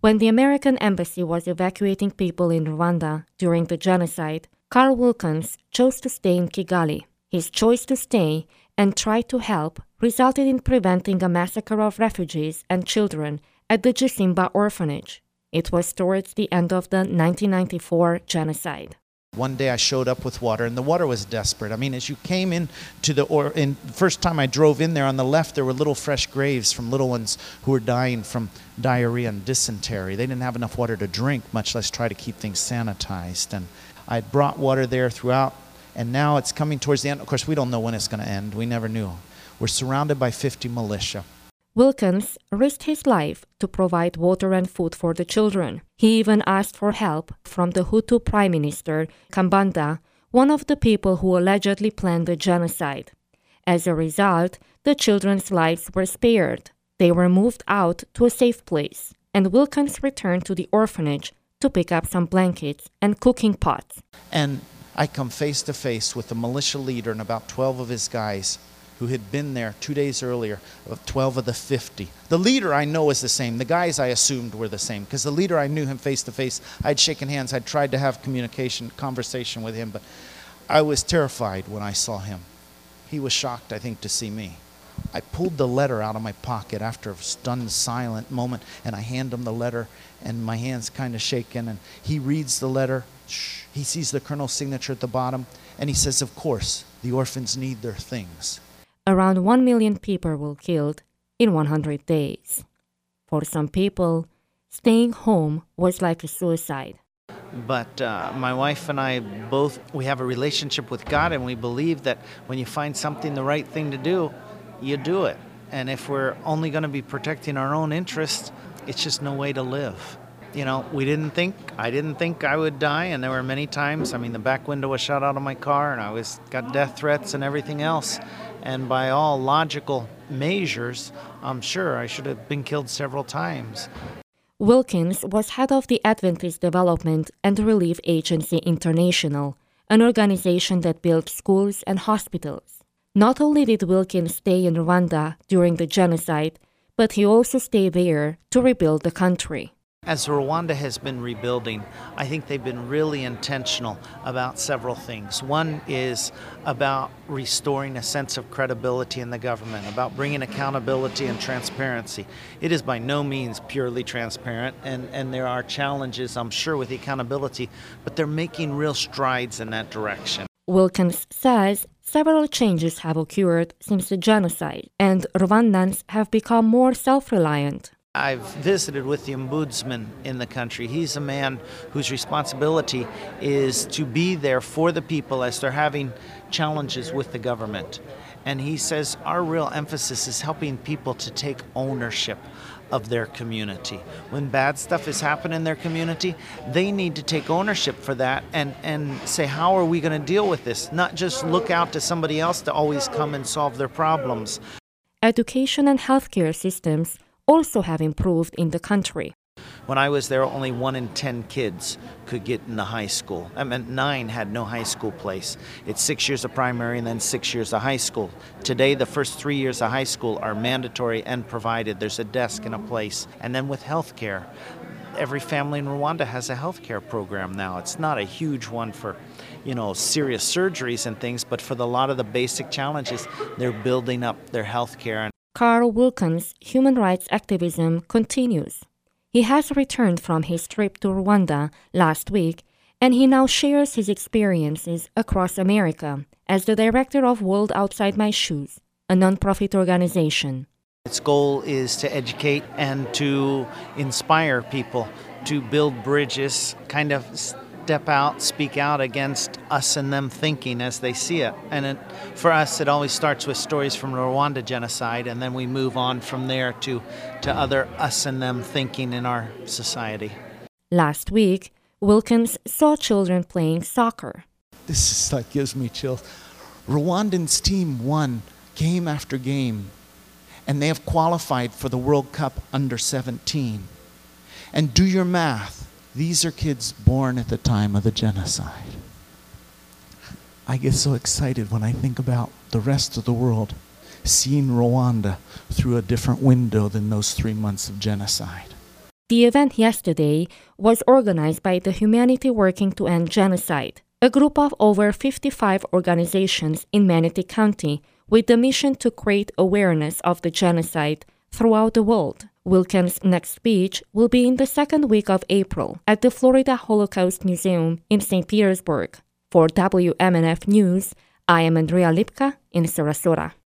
When the American embassy was evacuating people in Rwanda during the genocide, Carl Wilkins chose to stay in Kigali. His choice to stay and try to help resulted in preventing a massacre of refugees and children at the Gisimba orphanage. It was towards the end of the 1994 genocide. One day I showed up with water, and the water was desperate. I mean, as you came in to the first time I drove in there, on the left there were little fresh graves from little ones who were dying from diarrhea and dysentery. They didn't have enough water to drink, much less try to keep things sanitized. And I brought water there throughout, and now it's coming towards the end. Of course, we don't know when it's going to end. We never knew. We're surrounded by 50 militia. Wilkins risked his life to provide water and food for the children. He even asked for help from the Hutu Prime Minister, Kambanda, one of the people who allegedly planned the genocide. As a result, the children's lives were spared. They were moved out to a safe place, and Wilkins returned to the orphanage to pick up some blankets and cooking pots. And I come face to face with the militia leader and about 12 of his guys who had been there 2 days earlier, 12 of the 50. The leader I know is the same. The guys I assumed were the same, because the leader I knew him face to face. I'd shaken hands. I'd tried to have conversation with him, but I was terrified when I saw him. He was shocked, I think, to see me. I pulled the letter out of my pocket after a stunned, silent moment, and I hand him the letter, and my hand's kind of shaking, and he reads the letter. He sees the colonel's signature at the bottom, and he says, of course, the orphans need their things. Around 1 million people were killed in 100 days. For some people, staying home was like a suicide. But my wife and I we have a relationship with God, and we believe that when you find something the right thing to do, you do it. And if we're only going to be protecting our own interests, it's just no way to live. You know, I didn't think I would die, and there were many times, the back window was shot out of my car, and I got death threats and everything else. And by all logical measures, I'm sure I should have been killed several times. Wilkins was head of the Adventist Development and Relief Agency International, an organization that built schools and hospitals. Not only did Wilkins stay in Rwanda during the genocide, but he also stayed there to rebuild the country. As Rwanda has been rebuilding, I think they've been really intentional about several things. One is about restoring a sense of credibility in the government, about bringing accountability and transparency. It is by no means purely transparent, and there are challenges, I'm sure, with the accountability, but they're making real strides in that direction. Wilkins says several changes have occurred since the genocide, and Rwandans have become more self-reliant. I've visited with the ombudsman in the country. He's a man whose responsibility is to be there for the people as they're having challenges with the government. And he says our real emphasis is helping people to take ownership of their community. When bad stuff is happening in their community, they need to take ownership for that and say, how are we going to deal with this? Not just look out to somebody else to always come and solve their problems. Education and healthcare systems also have improved in the country. When I was there, only 1 in 10 kids could get into high school. 9 had no high school place. It's 6 years of primary and then 6 years of high school. Today, the first 3 years of high school are mandatory and provided. There's a desk and a place. And then with health care, every family in Rwanda has a health care program now. It's not a huge one for, serious surgeries and things, but for a lot of the basic challenges, they're building up their health care. Carl Wilkins' human rights activism continues. He has returned from his trip to Rwanda last week, and he now shares his experiences across America as the director of World Outside My Shoes, a nonprofit organization. Its goal is to educate and to inspire people to build bridges, kind of step out, speak out against us and them thinking as they see it. And for us, it always starts with stories from the Rwanda genocide, and then we move on from there to other us and them thinking in our society. Last week, Wilkins saw children playing soccer. This gives me chills. Rwandans team won game after game, and they have qualified for the World Cup under 17. And do your math. These are kids born at the time of the genocide. I get so excited when I think about the rest of the world seeing Rwanda through a different window than those 3 months of genocide. The event yesterday was organized by the Humanity Working to End Genocide, a group of over 55 organizations in Manatee County with the mission to create awareness of the genocide throughout the world. Wilken's next speech will be in the second week of April at the Florida Holocaust Museum in St. Petersburg. For WMNF News, I am Andrea Lipka in Sarasota.